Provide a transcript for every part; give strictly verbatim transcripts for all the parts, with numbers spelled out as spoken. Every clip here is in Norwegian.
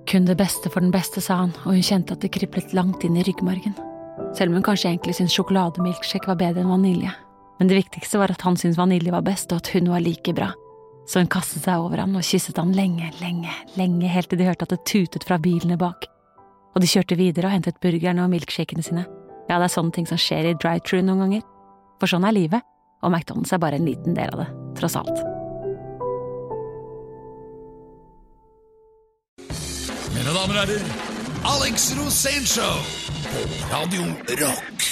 Kun det beste for den beste, sa han, og hun kjente at det kriblet langt inn i ryggmargen. Selv om hun kanskje egentlig syntes sjokolademilkshake var bedre enn vanilje. Men det viktigste var at han syntes vanilje var best, og at hun var like bra. Så hun kastet seg over han og kysset han lenge, lenge, lenge, helt til de hørte at det tutet fra bilene bak. Og de kjørte videre og hentet burgerne og milkshakene sine. Ja, det er sånne ting som skjer i drive-thru noen ganger. For sånn er livet, og McDonald's er bare en liten del av det, tross alt. Mine damer og herrer, Alex Rosénshow på Radio Rock.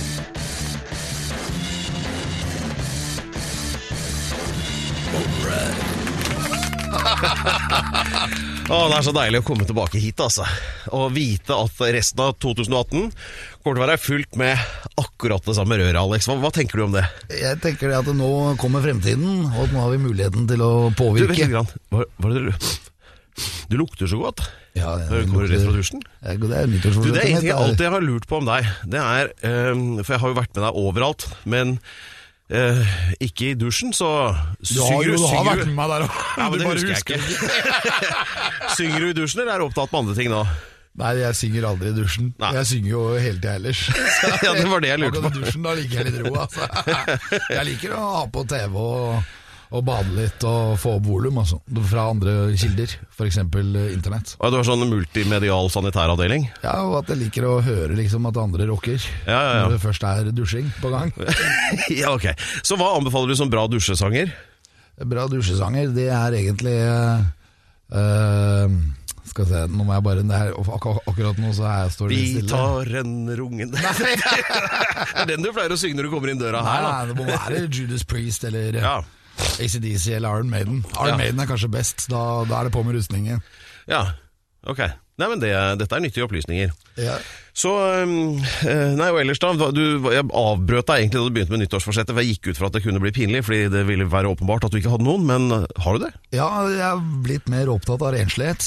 Åh, det er så deilig å komme tilbake hit, altså. Og vite at resten av tjueatten kommer til å være fullt med akkurat det samme røret, Alex. Hva, hva tenker du om det? Jeg tenker at nå kommer fremtiden, og at nå har vi muligheten til å Du, påvirke. vet litt grann. Hva, hva er det du... Du lukter så godt. Ja, Når du kommer rett fra dusjen. Ja, det er Du, nyttårsforsett. det er en ting jeg alltid har lurt på om deg. Det er, um, for jeg har jo vært med deg overalt, men uh, ikke i dusjen, så synger du, du har synger vært du. med meg der også. Ja, men Du det bare husker jeg ikke. Synger du i dusjen, eller er du opptatt med andre ting nå? Nei, jeg synger aldri i dusjen. Nei. Jeg synger jo hele tiden ellers. Ja, det var det jeg lurte Akkurat på. i dusjen, da liker jeg litt ro, altså. Jeg liker å ha på T V og, og bade litt og få opp volum, altså. Fra andre kilder, for eksempel internett. Og du har sånn multimedial sanitæravdeling? Ja, og at jeg liker å høre liksom at andre rocker. Ja, ja, ja. Når det først er dusjing på gang. Ja, ok. Så hva anbefaler du som bra dusjesanger? Bra dusjesanger, det er egentlig uh, skal vi se, nå må jeg bare det her, ak ak akkurat nå så er jeg står det Vi stille. tar en rungen. Det er den du pleier å synge når du kommer inn døra Nei, her, da. nei, det må være Judas Priest eller Ja, A C D C eller Iron Maiden. Iron Ja. Maiden er kanskje best, da, da er det på med rustningen. ja, ok. Nei, men det, dette er nyttige opplysninger. Ja. Så, um, eh, nei, og ellers da, hva- du, jeg avbrøt deg egentlig da du begynte med nyttårsforsettet, for jeg gikk ut fra at det kunne bli pinlig, fordi det ville være åpenbart at du ikke hadde noen, men uh, har du det? ja, jeg er blitt mer opptatt av renslighet.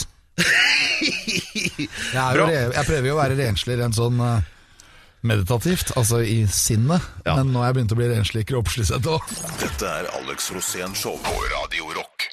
Jeg, er jo, Bra. re- jeg prøver jo å være renslig rent sånn uh, meditativt, altså i sinnet, Ja. men nå har jeg begynt å bli renslig kroppslig sett også. Dette er Alex Rosénshow på Radio Rock.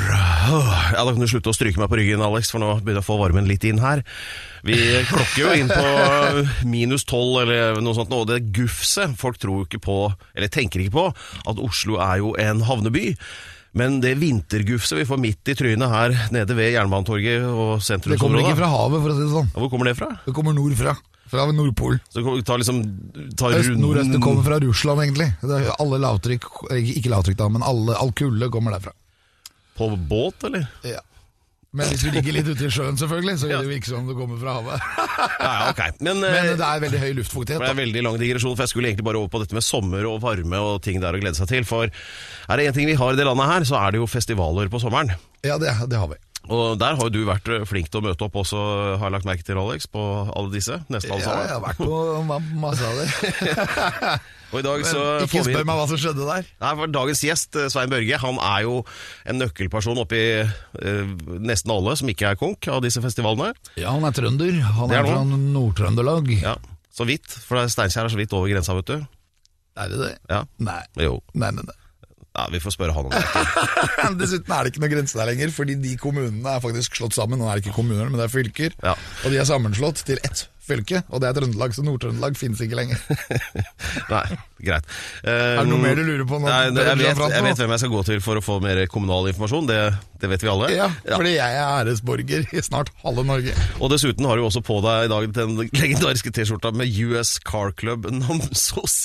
Ja, da kan du slutte å stryke meg på ryggen, Alex, for nå begynner jeg å få varmen litt inn her. Vi klokker jo inn på minus tolv eller noe sånt, og det gufset, folk tror jo ikke på, eller tenker ikke på, at Oslo er jo en havneby. Men det vintergufset vi får midt i trynet her nede ved Jernbanetorget og Det kommer sentrumsområdet. ikke fra havet, for å si det sånn. Hvor kommer det fra? Det kommer nordfra, fra Nordpol. Så ta liksom ta Øst, runden. nordøst, det kommer fra Russland egentlig. Det er alle lavtrykk, ikke lavtrykk da, men alle, all kulde kommer derfra. På båt, eller? Ja. Men hvis vi ligger litt ute i sjøen selvfølgelig, så Ja. vil det jo ikke som det kommer fra havet. Ja, ja, ok. Men, Men eh, det er veldig høy luftfuktighet. det er en Da. veldig lang digresjon, for jeg skulle egentlig bare over på dette med sommer og varme og ting der å glede seg til. For er det en ting vi har i det landet her, så er det jo festivaler på sommeren. Ja, det, det har vi. Og der har jo du vært flink til å møte opp også, har jeg lagt merke til, Alex, på alle disse. Nesten alle Ja, jeg sammen. har vært på ma- masse av det. Og i dag så Men ikke får vi... spør meg hva som skjedde der. Nei, for dagens gjest, Svein Børge, han er jo en nøkkelperson oppi eh, nesten alle som ikke er konk av disse festivalene. Ja, han er trønder. Han Det er er fra noe. Nord-Trøndelag. Ja, så vidt, for Steinkjer er så vidt over grensa, vet du. Er det det? Ja, Nei. jo. Nei, nei, nei. Ja, vi får spørre han om det. Dessuten er det ikke noe grense der lenger, fordi de kommunene er faktisk slått sammen. Nå er det ikke kommuner, men det er fylker. Ja. Og de er sammenslått til ett fylke, og det er Trøndelag, så Nord-Trøndelag finnes ikke lenger. Nei, greit. Er det noe mer du lurer på nå? Nei, Dere jeg, drar vet, fram jeg nå? vet hvem jeg skal gå til for å få mer kommunal informasjon, det, det vet vi alle. Ja, Ja. fordi jeg er æresborger i snart halve Norge. Og dessuten har du også på deg i dag den legendariske t-skjorta med U S Car Club Namsos.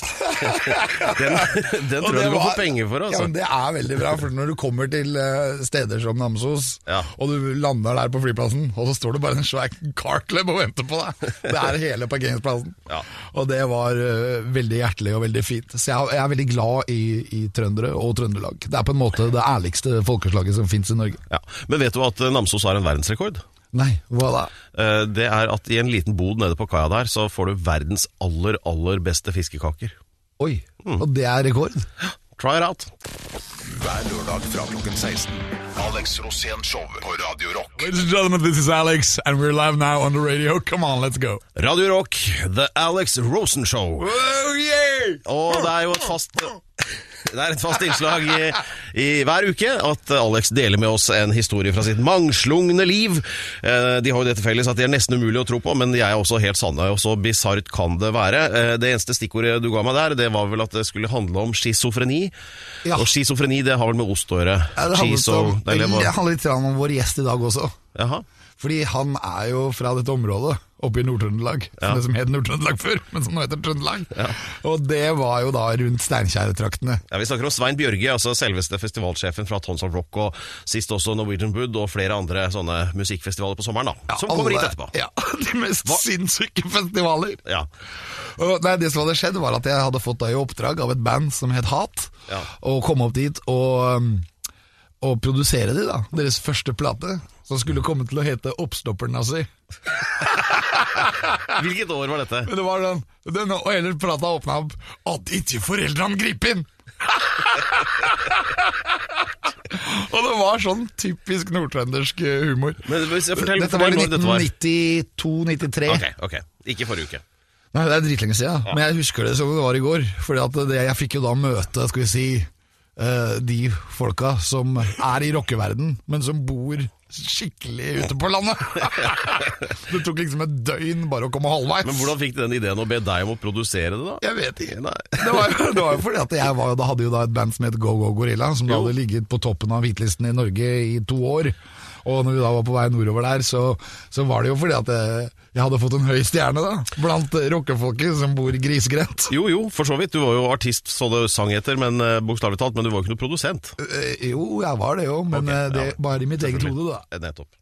Den, den tror jeg du må få penger for, Ja, altså. men det er veldig bra, for når du kommer til eh, steder som Namsos, Ja. og du lander der på flyplassen, og så står det bare en svær car club og venter på deg. Det er hele parkeringsplassen. Ja. Og det var eh, veldig hjertelig og veldig fint. Så jeg, jeg er veldig glad i, i trøndere og Trøndelag. Det er på en måte det ærligste folkeslaget som finnes i Norge. Ja. Men vet du at Namsos har en verdensrekord? Nei, hva da? Eh, Det er at i en liten bod nede på kaia der, så får du verdens aller, aller beste fiskekaker. Oi, og det er rekord. Try it out. Hver lørdag fra klokken seksten. Alex Rosénshow på Radio Rock. Ladies and gentlemen, this is Alex, and we're live now on the radio. Come on, let's go. Radio Rock, The Alex Rosen Show. Oh yeah! Og det er jo et fast Det er et fast innslag i, i hver uke at Alex deler med oss en historie fra sitt mangslungne liv. De har jo dette felles at de er nesten umulig å tro på, men de er også helt sanne, og så bizarrt kan det være. Det eneste stikkordet du ga meg der, det var vel at det skulle handle om schizofreni. Ja. Og schizofreni, det har vel med ost å gjøre. Ja, det handler litt om vår gjest i dag også. Jaha. Fordi han er jo fra dette området oppe i Nord-Trøndelag, ja. Det som het Nord-Trøndelag før, men som nå heter Trøndelag. Ja. Og det var jo da rundt Steinkjer-traktene. Ja, vi snakker om Svein Bjørge, altså selveste festivalsjefen fra Tons of Rock, og sist også Norwegian Wood og flere andre sånne musikkfestivaler på sommeren da, ja, som kommer hit etterpå. Ja, de mest Hva? sinnssyke festivaler. Ja. Og nei, det som hadde skjedd var at jeg hadde fått da i oppdrag av et band som het Hat, ja. Og komme opp dit og, og produsere de da, deres første plate, som skulle komme til å hete Oppstopper-Nazi. Hvilket år var dette? Men det var den, den og hele plata åpnet opp at ikke foreldrene griper inn. Og det var sånn typisk nordtrøndersk humor. Men fortell, Dette var i nitten nittito nittitre. Ok, ok, ikke forrige uke. Nei, det er dritlenge siden, ja. Men jeg husker det som det var i går. Fordi at det, jeg fikk jo da møte, skal vi si, uh, de folka som er i rockeverden, men som bor skikkelig ute på landet. Det tok liksom et døgn bare å komme halvveis. Men hvordan fikk du den ideen å be deg om å produsere det da? Jeg vet ikke. Nei. Det var jo, det var jo fordi at jeg var, da hadde jo da et band som het Go Go Gorilla, som da hadde ligget på toppen av hitlisten i Norge i to år. Og når vi da var på vei nordover der, så, så var det jo fordi at jeg, jeg hadde fått en høy stjerne da, blant rockefolket som bor grisgrendt. Jo, jo, for så vidt. Du var jo artist, så det sang etter, men uh, bokstavlig talt, men du var jo ikke noe produsent. Uh, jo, jeg var det jo, men okay, uh, det ja. Bare i mitt eget hode da. Nettopp.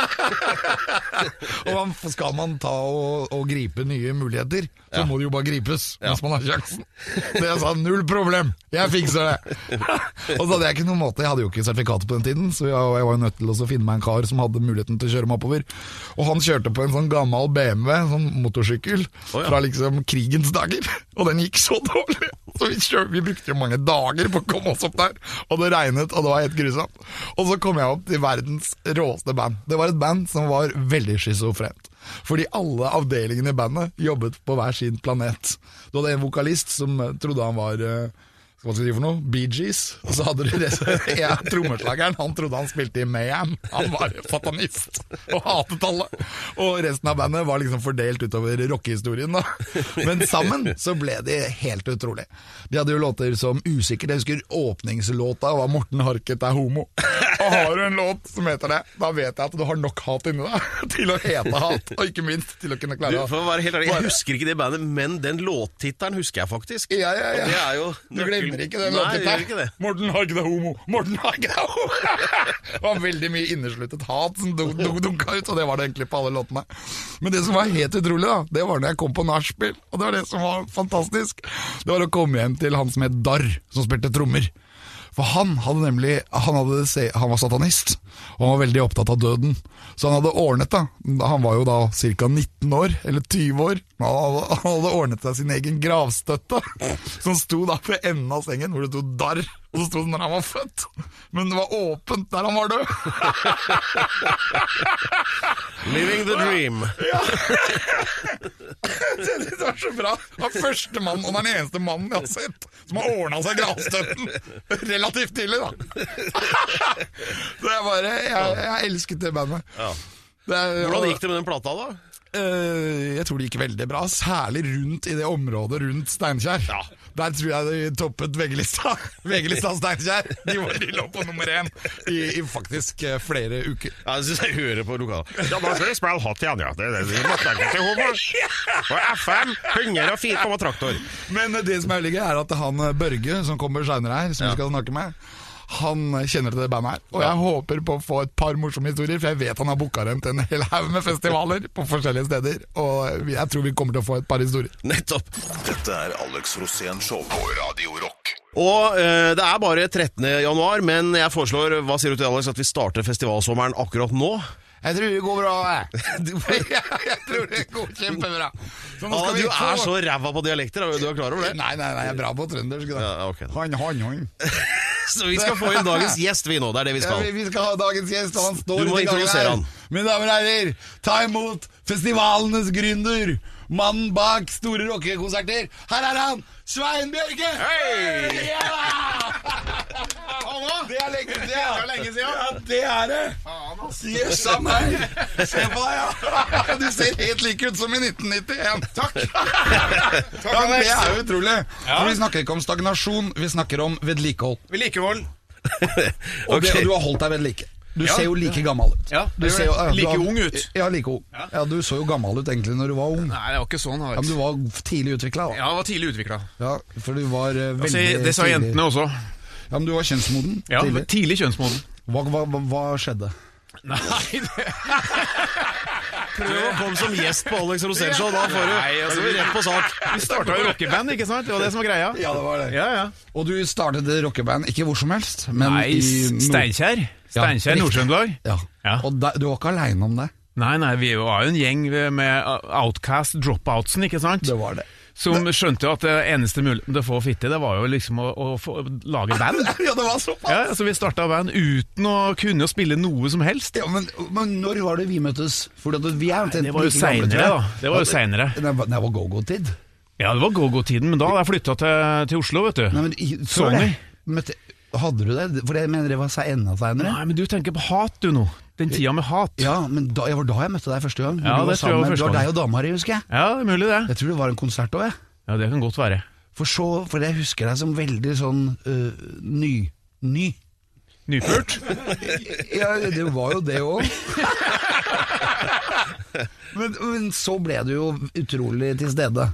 Og skal man ta og, og gripe nye muligheter, så ja. Må det jo bare gripes ja. Mens man har sjansen. Så jeg sa null problem, jeg fikser det. Og så hadde jeg ikke noen måte, jeg hadde jo ikke sertifikatet på den tiden, så jeg, jeg var jo nødt til å finne meg en kar som hadde muligheten til å kjøre meg oppover. Og han kjørte på en sånn gammel B M W, sånn motorsykkel, oh, ja. Fra liksom krigens dager. Og den gikk så dårlig. Så vi, kjør, vi brukte jo mange dager på å komme oss opp der. Og det regnet, og det var helt grusomt. Og så kom jeg opp til verdens råeste band. Det var et band som var veldig schizofrent. Fordi alle avdelingene i bandet jobbet på hver sin planet. Du hadde en vokalist som trodde han var... Hva skal jeg si for noe? Bee Gees. Og så hadde du det, ja, trommeslageren, han trodde han spilte i Mayhem. Han var satanist og hatet alle. Og resten av bandet var liksom fordelt utover rockehistorien da. Men sammen så ble det helt utrolig. De hadde jo låter som Usikkert. Jeg husker åpningslåta var Morten Harket er homo. Og har du en låt som heter det, da vet jeg at du har nok hat inni deg til å hete hat, og ikke minst til å kunne klare å... Du, for å være helt ærlig, jeg husker ikke det bandet, men den låttitteren husker jeg faktisk. Ja, ja, ja. Og det er jo... Du glemmer ikke den låttitteren. Morten Harket er homo. Morten Harket er homo. Det var veldig mye innesluttet hat som dunk, dunk, dunka ut, og det var det egentlig på alle låtene. Men det som var helt utrolig da, det var når jeg kom på nachspiel, og det var det som var fantastisk. Det var å komme hjem til han som het Darr, som spilte trommer. For han hadde nemlig, han, hadde, han var satanist, og han var veldig opptatt av døden. Så han hadde ordnet da, han var jo da cirka nitten år, eller tyve år, han hadde, han hadde ordnet seg sin egen gravstøtte, som sto da på enden av sengen, hvor det stod Darr, og så stod det når han var født. Men det var åpent der han var død. Living the dream. Ja. Det var så bra. Han er første mann, og den eneste mannen jeg har sett, som har ordnet seg gravstøtten. Relativt tidlig da. Så jeg bare, jeg, jeg elsket det bandet. Ja. Det er, Hvordan gikk det med den plata da? Uh, jeg tror det gikk veldig bra, særlig rundt i det området rundt Steinkjer. Ja. Der tror jeg de toppet V G-lista. V G-lista av Steinkjer. De, de lå på nummer én i, i faktisk uh, flere uker. Ja, det synes jeg hører på lokal. Ja, da skal vi spille hatt igjen, ja. Det er det vi måtte legge til homo. Og F M, hundre og fire komma traktor. Men det som er ligget er at han Børge, som kommer senere her, som ja. Vi skal snakke med, han kjenner til det bandet her, og jeg håper på å få et par morsomme historier, for jeg vet han har booket dem til en hel haug med festivaler på forskjellige steder, og jeg tror vi kommer til å få et par historier. Nettopp. Dette er Alex Rosén Show på Radio Rock. Og eh, det er bare trettende januar, men jeg foreslår, hva sier du til Alex, at vi starter festivalsommeren akkurat nå? Jeg tror det går bra, jeg. Jeg tror det går kjempebra. Så nå skal ah, vi du få... er så ræva på dialekter, du er klar over det? Nei, nei, nei, jeg er bra på trøndersk. Ja, okay. Han, han, han. Så vi skal få inn dagens gjest vi nå, det er det vi skal. Ja, vi skal ha dagens gjest, og han står du må introdusere han. Mine damer og herrer, ta imot festivalenes gründer, mannen bak store rockekonserter. Her er han, Svein Bjørge! Hei! Ja! Det er lenge, det er lenge siden. Ja, det er det. Jøss av meg. Se på deg, ja. Du ser helt like ut som i nitten nittien. Takk. Takk ja, det er jo utrolig. Ja. For vi snakker ikke om stagnasjon, vi snakker om vedlikehold. Vedlikehold. Og, okay. Og du har holdt deg ved like. Du ja. ser jo like gammel ut. Ja, du ser jo like har, ung ut. Ja, like ung. Ja. Ja, du så jo gammel ut egentlig når du var ung. Nei, det var ikke sånn. Ja, men du var tidlig utviklet da. Ja, jeg var tidlig utviklet. Ja, for du var uh, veldig altså, det sa tidlig. Jentene også. Ja, men du var kjønnsmoden. Ja, tidlig, tidlig kjønnsmoden. Hva, hva, hva, hva skjedde? Nei, det... Prøv å komme som gjest på Alex Rosén Show, da får du, Nei, altså, vi rett på sak. Vi startet jo rockeband, ikke sant? Det var det som var greia. Ja, det var det. Ja, ja. Og du startet rockeband, ikke hvor som helst, men Nei, i Steinkjer. Steinkjer, ja, Nord-Trøndelag. Ja. Ja. Og da, du var ikke alene om det? Nei, nei, vi var jo en gjeng med Outcast, Dropoutsen, ikke sant? Det var det. Som skjønte jo at det eneste muligheten til å få fitte, det var jo liksom å, å, få, å lage band. Ja, det var såpass. Ja, så vi startet band uten å kunne spille noe som helst. Ja, men, men når var det vi møttes? For at vi er nei, det var jo senere da. Det var jo senere. Det var, var go-go-tid. Ja, det var go-go-tiden, men da hadde jeg flyttet til, til Oslo, vet du. Nei, men Sony. Møtte, hadde du det? For jeg mener det var enda senere. Nei, men du tenker på hat du nå. Den tida med hat. Ja, men da, jeg var da jeg møtte deg første gang. Ja, det tror jeg var første gang. Det var deg og dama her, husker jeg. Ja, det er mulig det. Jeg tror det var en konsert også, jeg. Ja, det kan godt være. For så, for jeg husker deg som veldig sånn uh, ny. Ny. Nypult? Ja, det var jo det også. men, men så ble du jo utrolig til stede.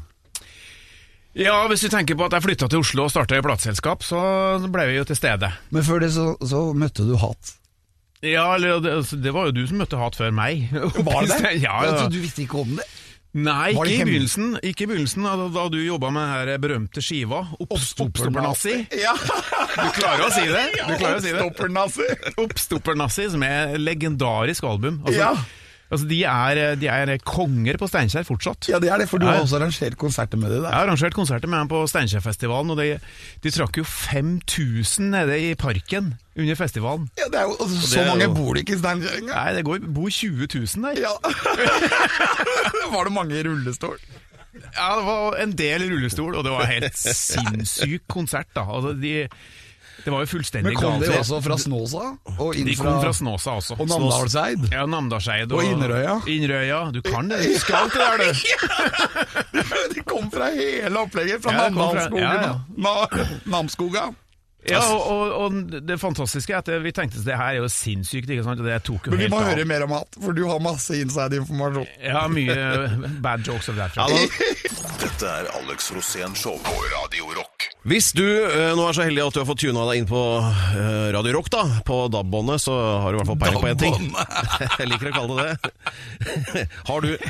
Ja, hvis du tenker på at jeg flyttet til Oslo og startet i plateselskap, så ble vi jo til stede. Men før det så, så møtte du hat. Ja, eller, det, det var jo du som møtte hat før meg. Var det? Ja, ja. Altså, du visste ikke om det? Nei, ikke i begynnelsen, ikke i begynnelsen da, da du jobbet med denne berømte skiva Oppstoppernassi. Ja. Du klarer å si det? Du klarer å si det. Oppstoppernassi. Oppstoppernassi, som er et legendarisk album. Altså, ja. Altså, de er, de er konger på Steinkjer fortsatt. Ja, det er det, for du har også arrangert konserter med det der. Jeg har arrangert konserter med dem på Steinkjerfestivalen, og de, de trakk jo fem tusen nede i parken under festivalen. Ja, det er jo, og så mange jo... bor det ikke i Steinkjer engang. Nei, det går, bor tjue tusen der. Ja. Var det mange i rullestol? Ja, det var en del i rullestol, og det var helt sinnssyk konsert da. Altså, de... Det var jo fullstendig galt. Men kom de også fra Snåsa? Og de kom fra, fra Snåsa også. Og Namdalseid? Ja, Namdalseid. Og, og Inderøya? Inderøya, du kan det. Du skal til der, du. De kom fra hele opplegget, fra ja, Namdalsskogen. Ja, ja. Namskoga. Ja, og, og, og det fantastiske er at vi tenkte at det her er jo sinnssykt, ikke sant? Det tok jo men vi helt må av. Høre mer om hat, for du har masse inside-informasjon. Ja, mye bad jokes av derfra. Dette er Alex Rosén Show på Radio Rock. Hvis du uh, nå er så heldig at du har fått tunet deg inn på uh, Radio Rock da, på D A B-båndet, så har du i hvert fall peiling på en ting. Jeg liker å kalle det det. Har du...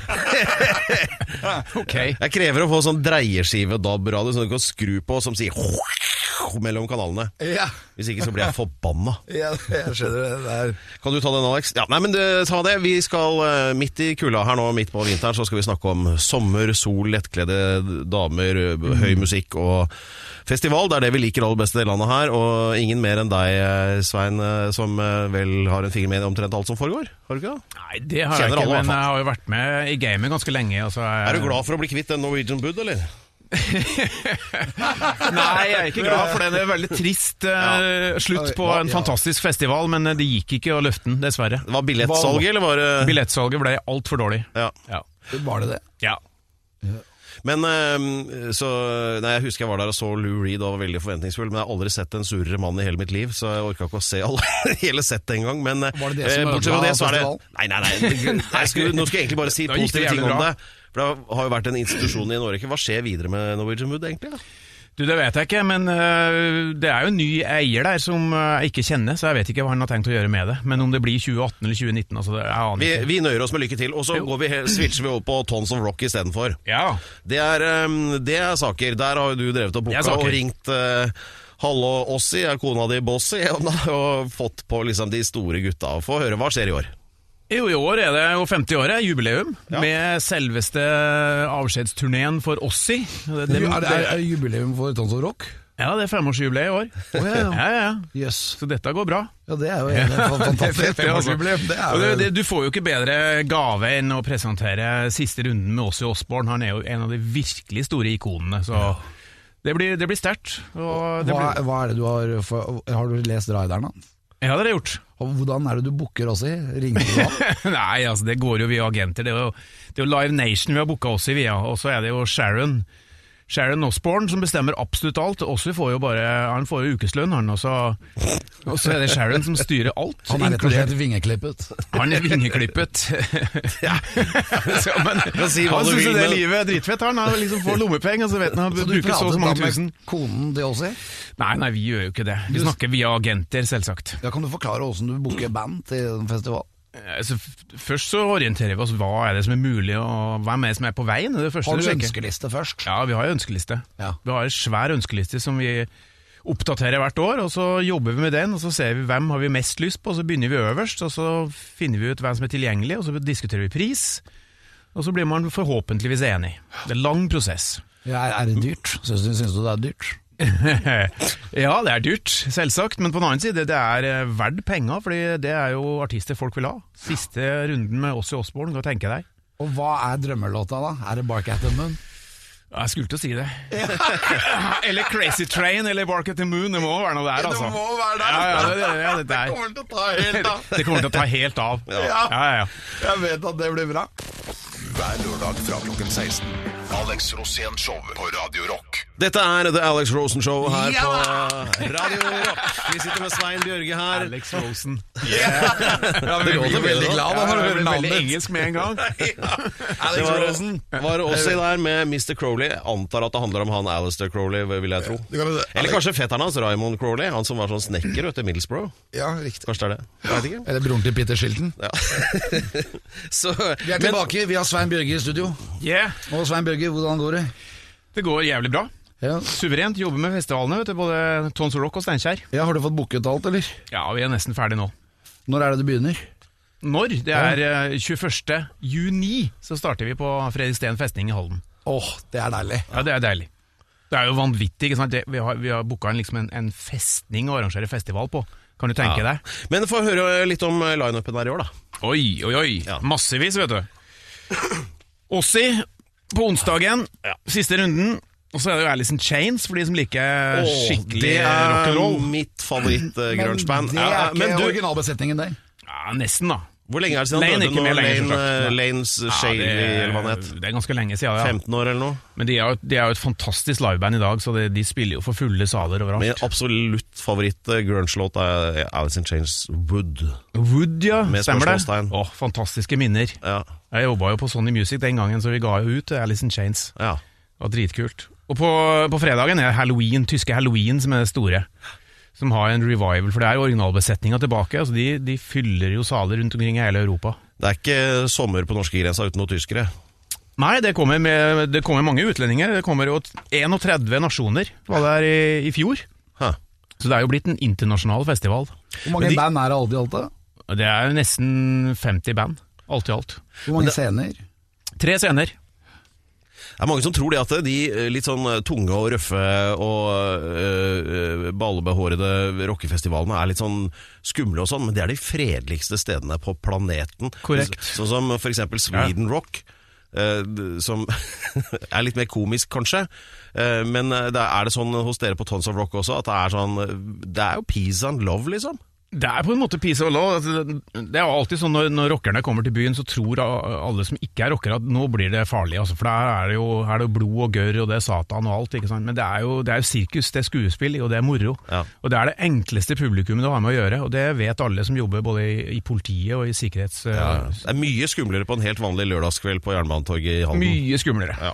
Ok. Jeg krever å få sånn dreieskive D A B-radio som du kan skru på, som sier mellom kanalene. Ja. Hvis ikke så blir jeg forbanna. Ja, jeg skjønner det der. Kan du ta den, Alex? Ja, nei, men det, ta det. Vi skal uh, midt i kulda her nå, midt på vinteren, så skal vi snakke om sommer, sol, lettkledde damer, mm. høy musikk og festival. Det er det vi liker aller best i det landet her, og ingen mer enn deg, Svein, som vel har en finger med omtrent alt som foregår. Har du ikke det? Nei, det har jeg ikke, alle, men jeg har jo vært med i gamet ganske lenge. Altså, jeg... Er du glad for å bli kvitt en Norwegian Bud, eller? Nei, jeg er ikke glad, for det er en veldig trist uh, slutt på en fantastisk festival, men det gikk ikke å løfte den, dessverre. Det var billettsalget, eller var det... Billettsalget ble alt for dårlig. Ja. Ja. Var det det? Ja. Ja. Men så, nei, jeg husker jeg var der og så Lou Reed og var veldig forventningsfull, men jeg har aldri sett en surere mann i hele mitt liv, så jeg orket ikke å se alle, hele settet en gang. Men var det det som eh, bortsett fra det, så er det... Nei, nei, nei, jeg skulle, nå skal jeg egentlig bare si positive ting om det. For det har jo vært en institusjon i Norge. Hva skjer videre med Norwegian Wood egentlig da? Du, det vet jeg ikke, men uh, det er jo en ny eier der som uh, jeg ikke kjenner, så jeg vet ikke hva han har tenkt å gjøre med det. Men om det blir tjue atten eller tjue nitten, altså, jeg aner vi, ikke. Vi nøyer oss med lykke til, og så går vi, switcher vi over på Tons of Rock i stedet for. Ja. Det er, um, det er saker. Der har du drevet og boka og ringt... Uh, Hallo Ossi, er kona di Bossi, og fått på liksom de store gutta. Få høre, hva skjer i år? Jo, i år er det jo femti-året, jubileum, ja. Med selveste avskjedsturneen for Ossi. Det, det, er, det, er det jubileum for Tons of Rock? Ja, det er femårsjubileum i år. Oh, ja, ja. Ja, ja. Yes. Så dette går bra. Ja, det er jo en fantastisk femårsjubileum. Det er jo... det, du får jo ikke bedre gave enn å presentere siste runden med Ossi Osbourne. Han er jo en av de virkelig store ikonene, så... Ja. Det blir, det blir sterkt. og det Hva, blir- hva er det du har for, Har du lest rideren hans? Ja, det har jeg gjort. Og hvordan er det du booker også i? Ringer du da? Nei, altså det går jo via agenter. Det er jo, det er jo Live Nation vi har booka oss i via, og så er det jo Sharon Sharon Osbourne som bestemmer absolutt alt. Ossi får jo bare, han får jo ukeslønn, han, og så, og så er det Sharon som styrer alt. Han er rett og inkludert- slett vingeklippet. Han er vingeklippet. ja. så, men, si hva han du synes vil, jo det men- livet er dritfett. Han har liksom får lommepenger, og så vet han han Så du bruker så og så pratet mange da med tusen. konen til Ossi? Nei, nei, vi gjør jo ikke det. Vi snakker via agenter, selvsagt. Ja, kan du forklare hvordan du booker band til en festival? Altså, f- først så orienterer vi oss hva er det som er mulig, og hvem er det som er på veien. Det er det første Har vi du sjekker. ønskeliste først? Ja, vi har jo ønskeliste. Ja. Vi har en svær ønskeliste som vi oppdaterer hvert år, og så jobber vi med den, og så ser vi hvem har vi mest lyst på, og så begynner vi øverst, og så finner vi ut hvem som er tilgjengelig, og så diskuterer vi pris, og så blir man forhåpentligvis enig. Det er en lang prosess. Ja, er det dyrt? Syns du, syns du det er dyrt? ja, det er dyrt, selvsagt, men på den annen side, det er eh, verdt penger, fordi det er jo artister folk vil ha. Siste runden med Ossi Osbourne, kan du tenke deg. Og hva er drømmelåta da? Er det Bark at the Moon? Ja, jeg skulle til å si det. eller Crazy Train, eller Bark at the Moon, det må være noe der, altså. Det må være der. Ja, ja, det, ja, det, der. kommer til å ta helt av. det kommer til å ta helt av. Ja, ja, ja. Jeg vet at det blir bra. Hver lørdag fra klokken seksten. Alex Rosén Show på Radio Rock. Dette er The Alex Rosen Show her på Radio Rock. Vi sitter med Svein Bjørge her. Alex Rosen. Ja, vi blir veldig glad da når du hører veldig navnet. engelsk med en gang. Alex Det var, Rosen. var også der med mister Crowley. Antar at det handler om han Alistair Crowley, vil jeg tro. kan- Eller kanskje fetteren hans, Raymond Crowley. Han som var sånn snekker vet du, Middlesbrough. Ja, riktig. Kanskje det er det. Jeg vet ikke. Eller broren til Peter Shilton. Ja. Så, Vi er tilbake, vi har Svein Bjørge i studio. Yeah, Og Svein Bjørge, hvordan går det? det går jævlig bra. Ja. Suverent, jobber med festivalene, vet du, både Tons of Rock og Steinkjer. Ja, har du fått booket alt, eller? Ja, vi er nesten ferdig nå. Når er det det begynner? Når? Det er eh, tjueførste juni, så starter vi på Fredriksten festning i Halden. Åh, det er deilig. Ja, det er deilig. Det er jo vanvittig, ikke sant? Det, vi har, vi har booket en, liksom en, en festning å arrangere festival på. Kan du tenke Ja. deg? Men få høre litt om line-upen her i år, da. Oi, oi, oi. Ja. Massevis, vet du. Ossi på onsdagen, siste runden. Og så er det jo Alice in Chains, for de som liker skikkelig det er rock'n'roll. mitt favoritt-grunge-band. det er Ja, ikke men du, originalbesetningen der. Ja, nesten, da. hvor lenge er det siden Lane han er døde ikke nå? med lenger, som Lane, sagt. eh, Lanes Shaley, Ja, eller hva han het. det er ganske lenge siden, ja. femten år eller noe. Men de er jo, de er jo et fantastisk liveband i dag, så de, de spiller jo for fulle saler overalt. Min absolutt favoritt-grunge-låt er Alice in Chains Wood. Wood, ja. Med Stemmer det? spørsmålstegn. Åh, fantastiske minner. Ja, Jeg jobba jo på Sony Music den gangen, så vi ga jo ut Alice in Chains. ja. Det var dritkult. Og på, på fredagen er Halloween, tyske Halloween som er det store. Som har en revival, for det er originalbesetninga tilbake. Altså de, de fyller jo saler rundt omkring i hele Europa. Det er ikke sommer på norskegrensa uten noen tyskere. Nei, det kommer, med, det kommer mange utlendinger. Det kommer jo trettien nasjoner, var det her i, i fjor. Hæ. Så det er jo blitt en internasjonal festival. Hvor mange Men de- band er det alt i alt da? Og det er jo nesten femti band, alt i alt. Hvor mange scener? Tre scener. Det er mange som tror det at de litt sånn tunge og røffe og øh, ballebehårede rockefestivalene er litt sånn skumle og sånn, men det er de fredeligste stedene på planeten. Korrekt. Sånn som for eksempel Sweden Rock, øh, som er litt mer komisk kanskje, øh, men det er det sånn hos dere på Tons of Rock også, at det er sånn, det er jo peace and love liksom. Det er på en måte peace and love. Det er jo alltid sånn når, når rockerne kommer til byen, så tror alle som ikke er rockere at nå blir det farlig. Altså, for der er det, jo, her er det jo blod og gørr, og det er satan og alt. Ikke sant? Men det er, jo, det er jo sirkus, det er skuespill, og det er moro. Ja. Og det er det enkleste publikummet du har med å gjøre, og det vet alle som jobber både i, i politiet og i sikkerhets... Ja, det er mye skumlere på en helt vanlig lørdagskveld på Jernbanetorget i Halden. Mye skumlere. Ja.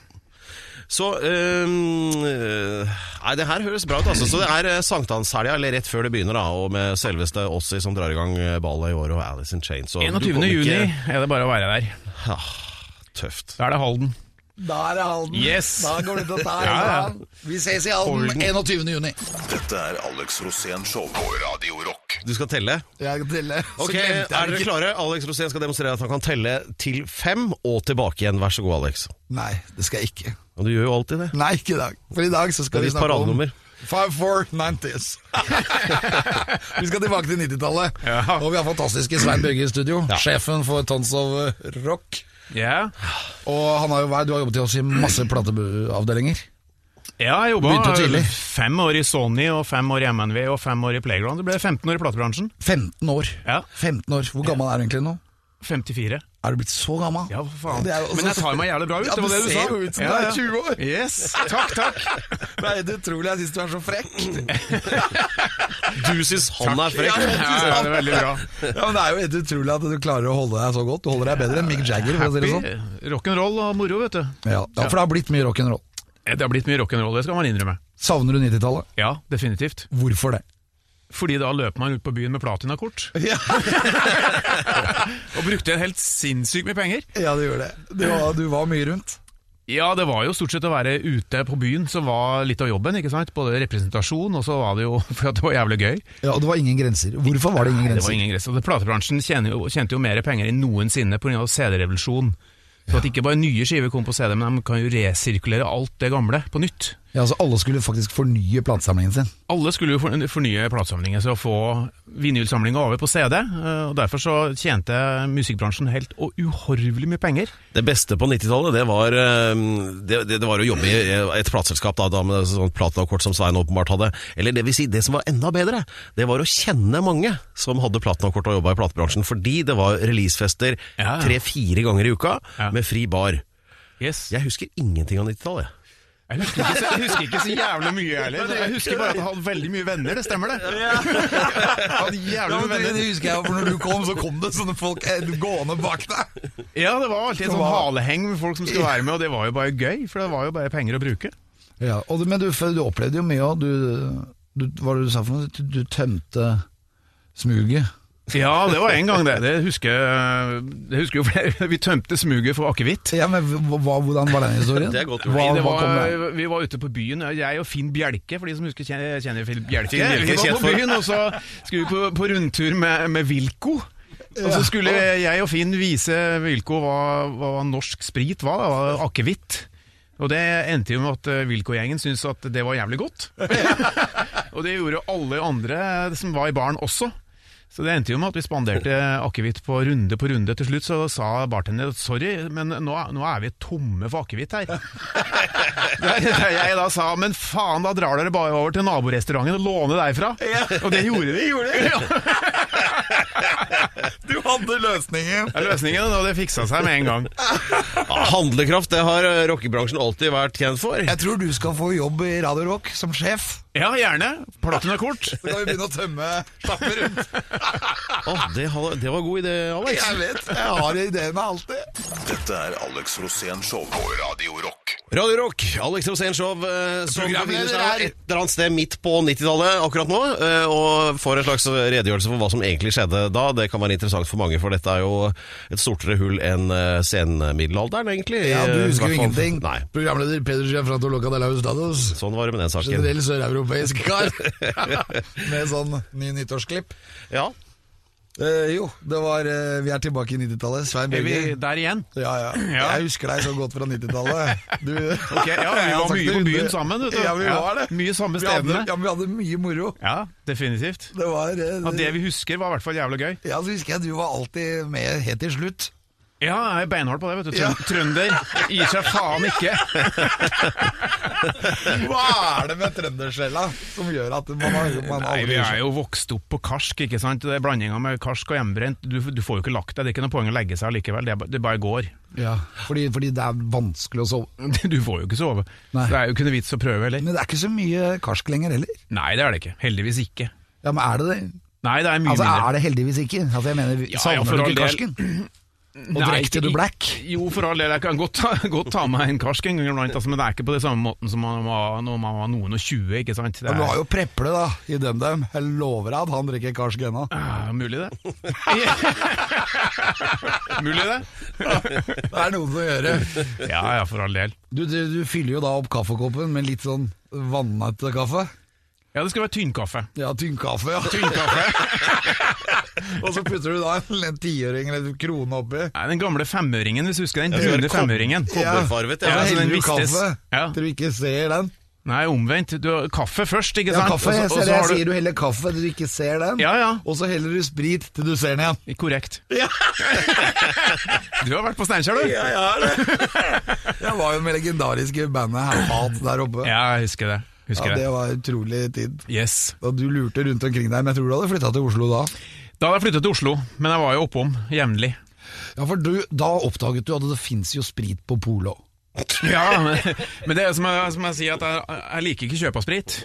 Så øhm, øh, Nei, det her høres bra ut altså. Så det er øh, sankthanshelga, eller rett før det begynner da, og med selveste Ossi som drar i gang øh, ballet i år, og Alice in Chains. Og du enogtyvende kommer juni ikke- er det bare å være der. Ja, tøft. Da er det Halden. Da er det Halden. Yes. Da går det til å ta Ja, ja. Halden. Vi ses i Halden Halden. enogtyvende juni. Dette er Alex Rosén Show på Radio Rock. Du skal telle. Jeg teller. Så Ok, glemte jeg er dere ikke. klare? Alex Rosén skal demonstrere at han kan telle til fem og tilbake igjen. Vær så god, Alex. Nei, det skal jeg ikke. Og du gjør jo alltid det. Nei, ikke i dag. For i dag så Det skal er vi ditt snakke om paradenummer. five four nineties. Vi skal tilbake til nittitallet. Ja. Og vi har fantastiske Svein Bjørge i studio. Sjefen for Tons of Rock. Ja. Og han har jo vært, du har jobbet i oss i masse plateavdelinger. Ja, jeg Begynte jo jobbet tidlig. fem år i Sony, og fem år i M N V, og fem år i Playground. Det ble femten år i platebransjen. femten år. Ja. femten år. Hvor gammel er du egentlig nå? femtifire. Er du blitt så gammel? Ja, for faen. Det er jo også Men jeg tar meg jævlig bra ut, Ja, det var du det du sa. ser jo ut som du er tjue år. Yes, takk, takk. Det er helt utrolig, jeg synes du er så frekk. Du synes han er frekk. Ja, ja, det er veldig bra. Ja, men det er jo helt utrolig at du klarer å holde deg så godt. Du holder deg bedre enn Mick Jagger, for å si det sånn. Happy, rock'n'roll og moro, vet du. Ja, ja, for det har blitt mye rock'n'roll. Det har blitt mye rock'n'roll, det skal man innrømme. Savner du nittitallet? Ja, definitivt. Hvorfor det? Fordi da løper man ut på byen med platinakort. Ja, Og brukte helt sinnssykt mye penger. ja du gjør det. Du var, du var mye rundt. Ja, det var jo stort sett å være ute på byen som var litt av jobben, ikke sant? Både representasjon, og så var det jo for at det var jævlig gøy. Ja, og det var ingen grenser. Hvorfor var det ingen Det grenser? var ingen grenser. Og Platebransjen tjente jo, tjente jo mer penger enn noensinne på grunn av C D-revolusjonen. Så at ikke bare nye skiver kom på C D, men de kan jo resirkulere alt det gamle på nytt. Ja, altså Alle skulle faktisk fornye platesamlingen sin. Alle skulle jo for- fornye platesamlingen, så å få vinylsamlinga over på C D, eh, og derfor så tjente musikkbransjen helt og uhorvelig mye penger. Det beste på nittitallet, det var, eh, det, det, det var å jobbe i et plateselskap da, da med sånn platinakort som Svein åpenbart hadde. Eller det vil si, det som var enda bedre, det var å kjenne mange som hadde platinakort og jobba i platebransjen, fordi det var releasefester Ja. tre-fire ganger i uka Ja. med fri bar. Yes. Jeg husker ingenting av nittitallet. Jeg husker ikke, så- jeg husker ikke så jævlig mye heller. Jeg husker bare at jeg hadde veldig mye venner, det stemmer det. Jeg hadde jævlig mye venner. husker jeg, for når du kom, så kom det sånne folk eh, gående bak deg. Ja, det var alltid en Det sånn var- haleheng med folk som skulle være med, og det var jo bare gøy, for det var jo bare penger å bruke. Ja, og, du- Men du, du opplevde jo mye òg. Du, du, hva var det du sa for noe? Du, du tømte smuget. Ja, det var en gang det. Det husker jeg husker jo flere. Vi tømte smuget for akevitt. Ja, men hva, hva- Hvordan var den historien? Det er godt gjort. Hva, Nei, det hva kom var, der? vi var ute på byen, jeg og Finn Bjelke, for de som husker kjenner, kjenner Finn Bjelke. Finn Bjelke, Vi var kjent på for. byen, og så skulle vi på, på rundtur med, med Wilco. Og så skulle jeg og Finn vise Wilco hva, hva norsk sprit var, det var akevitt. Og det endte jo med at eh, Wilco-gjengen syntes at det var jævlig godt. Og det gjorde alle andre som var i baren også. Så det endte jo med at vi spanderte akevitt på runde på runde. Til slutt så sa bartender sorry, men nå, nå er vi tomme for akevitt her. Der, der jeg da sa men faen, da drar dere bare over til naborestauranten og låner derfra. Og det gjorde vi. Ja. Du hadde løsningen! Det er løsningen, og det fiksa seg med en gang. Ja, handlekraft, det har rockebransjen alltid vært kjent for. Jeg tror du skal få jobb i Radio Rock som sjef. Ja, gjerne. Platinakort. Så kan vi begynne å tømme stapper rundt. Åh, det, had- det var god idé, Alex. Jeg vet, jeg har ideene alltid. Dette er Alex Rosén Show på Radio Rock. Radio Rock, Alex Rosén Show, eh, som Programleder befinner seg her. et eller annet sted midt på nittitallet akkurat nå, eh, og får en slags redegjørelse for hva som egentlig skjedde da. Det kan være interessant for mange, for dette er jo et stortere hull enn eh, senmiddelalderen, egentlig. Ja, du Eh, husker jo i hvert fall- ingenting. Nei, Pedro Pedro Gianfranco Loca de la Hustados. sånn var det med den saken. Generell søreuropeisk kar. Med sånn ny nyttårsklipp. Ja, Eh, jo, det var eh, vi er tilbake i nittitallet. Svein Er vi Børge. der igjen? Ja, ja. Ja. Jeg husker deg så godt fra nittitallet. Du, Ok, ja, vi Jeg har var sagt mye det på under- byen sammen, vet du. Ja, vi var det. Mye samme vi hadde, stedene. ja, men vi hadde mye moro. Ja, definitivt. Det var eh, Ja, det vi husker var i hvert fall jævlig gøy. Ja, så husker jeg du var alltid med helt til slutt. Ja, jeg er beinhard på det, vet du. Ja. Trøn- Trønder gir seg faen ikke. Hva er det med trøndersjela som gjør at man, har- man Nei, aldri vi er jo vokst opp på karsk, ikke sant? Det er blandinga med karsk og hjemmebrent. Du, du får jo ikke lagt deg, det er ikke noe poeng å legge seg likevel. Det, er ba- det bare går. Ja, fordi, fordi det er vanskelig å sove. Du får jo ikke sove. Nei. Det er jo ikke noe vits å prøve heller. Men det er ikke så mye karsk lenger heller. Nei, det er det ikke. Heldigvis ikke. Ja, men er det det? Nei, det er mye Altså, mindre. er det heldigvis ikke? Altså, jeg mener, Ja, ja, savner for du all ikke del. karsken? Og Nei, drekk til du ikke- black? Jo, for all del. Jeg kan godt ta, godt ta meg en karsk en gang iblant, altså, men det er ikke på det samme måten som man var når man var noen og tjue, ikke sant? Det Men du har er jo Preple da, i DumDum. Jeg lover deg at han drikker karsk ennå. ah, mulig det. Mulig det. Det er noen som gjør det. Ja, ja, for all del. Du, du, du fyller jo da opp kaffekoppen med litt sånn vannete kaffe. Ja, det skal være tynnkaffe. Ja, tynnkaffe, ja. Tynnkaffe. Og så putter du da en, en tiøring eller en krone oppi. Nei, den gamle femøringen, hvis du husker den brune femøringen. Kobberfarvet, Ja, ja. så den Heller du vistes. kaffe Ja. til du ikke ser den. Nei, omvendt. Du har kaffe først, ikke Ja, sant? kaffe, jeg, Og så- og ser, så jeg har du- sier du heller kaffe til du ikke ser den, Ja, ja. og så heller du sprit til du ser den igjen. Korrekt. Du har vært på Steinkjer, du? Ja, ja, det. Jeg var jo med legendariske bandet Herfat der oppe. Ja, jeg husker det. Husker Ja, det. det var en utrolig tid. Yes. Da du lurte rundt omkring der, men jeg tror du hadde flyttet til Oslo da. Da hadde jeg flyttet til Oslo, men jeg var jo oppom jevnlig. Ja, for du, da oppdaget du at det finnes jo sprit på Polo. Ja, men, men det er som jeg, som jeg sier, at jeg, jeg liker ikke kjøp av sprit.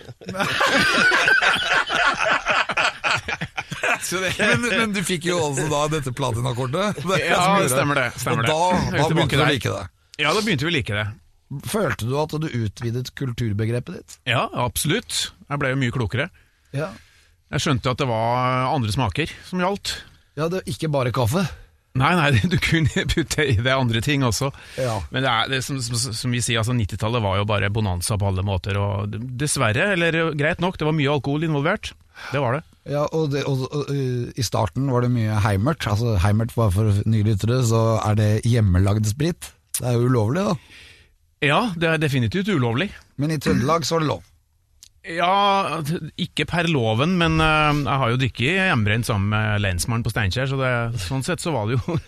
Så det, Men, men du fikk jo også da dette platinakortet. Det er Ja, som gjorde det stemmer det, stemmer Og det. da, Jeg er da tilbake begynte du å der. like det. ja, da begynte vi å like det. Følte du at du utvidet kulturbegrepet ditt? Ja, absolutt. Jeg ble jo mye klokere. Ja. Jeg skjønte at det var andre smaker som gjaldt. Ja, det er ikke bare kaffe. Nei, nei, du kunne putte i det andre ting også. Ja. Men det er, det, som, som, som vi sier, altså nittitallet var jo bare bonanza på alle måter. Og dessverre, eller greit nok, det var mye alkohol involvert. Det var det. Ja, og, det, og, og uh, i starten var det mye Heimert. Altså Heimert var for nylyttere, så er det hjemmelagd sprit. Det er jo ulovlig da. Ja, det er definitivt ulovlig. Men i Trøndelag så er det lov. Ja, ikke per loven, men uh, jeg har jo drikket hjemmebrent sammen med lensmannen på Steinkjer, så det, sånn sett så var det jo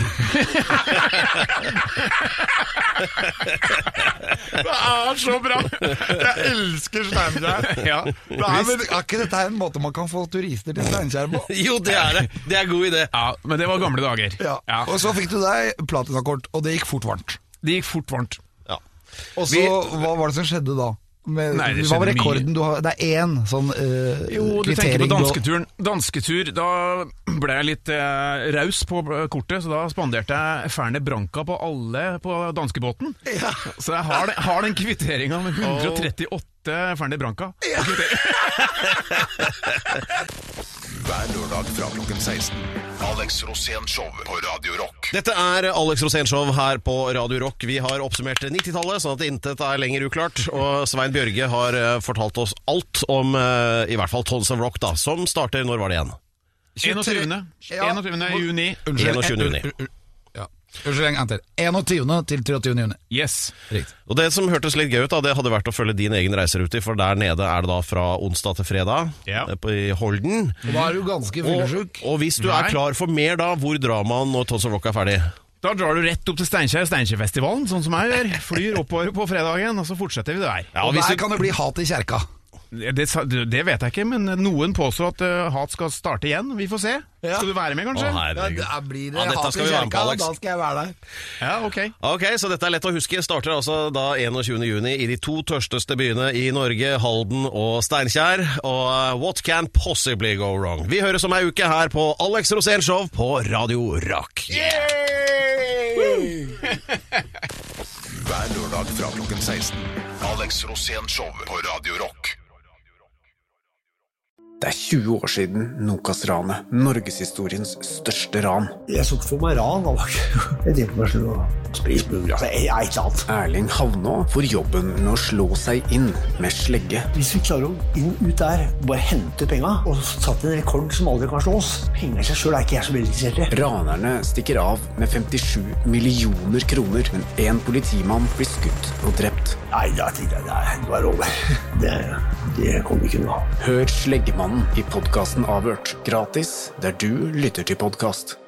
Det er så bra! Jeg elsker Steinkjer. Ja, Det er, men, er ikke dette en måte man kan få turister til Steinkjer på? Jo, det er det. Det er god idé. ja, men det var gamle dager. Ja. Ja. Og så fikk du deg platinakort, og det gikk fort varmt. Det gikk fort varmt. Ja. Og så, hva var det som skjedde da? Med, Nei, det hva var skjedde rekorden mye. du har? Det er én sånn uh, Jo, du tenker på dansketuren. Dansketur, da ble jeg litt eh, raus på kortet, så da spanderte jeg Fernet Branca på alle på danskebåten. Ja. Så jeg har, den- har den kvitteringen med hundre og trettiåtte Fernet Branca. Hver lørdag fra klokken seksten. Alex Rosén Show på Radio Rock. Dette er Alex Rosén Show her på Radio Rock. Vi har oppsummert nittitallet, sånn at intet er lenger uklart. Og Svein Bjørge har eh, fortalt oss alt om eh, i hvert fall Tons of Rock, da, som starter, når var det igjen? enogtyvende Ja. enogtyvende juni. enogtyvende juni. Ja. Unnskyld, en gang til. enogtyvende til treogtyvende juni. Yes. Riktig. Og det som hørtes litt gøy ut, da, det hadde vært å følge din egen reiserute, for der nede er det da fra onsdag til fredag, Ja. eh, på, i Holden. Og da er du ganske Og, fyllesyk. og hvis du Nei. er klar for mer da, hvor drar man når Tons of Rock er ferdig? Da drar du rett opp til Steinkjer, Steinkjerfestivalen, sånn som jeg gjør. Flyr oppover på fredagen, og så fortsetter vi der. Ja, Og hvis der du, kan det bli hat i kjerka. Det, sa- det vet jeg ikke, men noen påstår at uh, hat skal starte igjen. Vi får se. Ja. Skal du være med, kanskje? Å, Ja, herregud. det blir det Ja, dette hat skal i vi være med på, kjerka, Alex. da skal jeg være der. Ja, ok. Ok, så dette er lett å huske. Starter altså da enogtyvende juni i de to tørsteste byene i Norge, Halden og Steinkjer. Og uh, what can possibly go wrong? Vi høres om ei uke her på Alex Rosén Show på Radio Rock. Hver lørdag fra klokken seksten. Alex Rosén Show på Radio Rock. Det er tjue år siden Nokas-ranet, norgeshistoriens største ran. Jeg så ikke for meg ran, da var jeg tenkte meg sånn å spise smugler, altså jeg er ikke alt. Erling Havnå får jobben med å slå seg inn med slegge. Hvis vi klarer å inn ut der, bare hente penga, og satt en rekord som aldri kan slås, penger i seg selv er ikke jeg så veldig interessert i. Ranerne stikker av med femtisju millioner kroner, men en politimann blir skutt og drept. Nei, da tenkte jeg, nei, det var over. Det, det kommer ikke noe. Hør Sleggemannen i podcasten Avhørt, gratis der du lytter til podcast.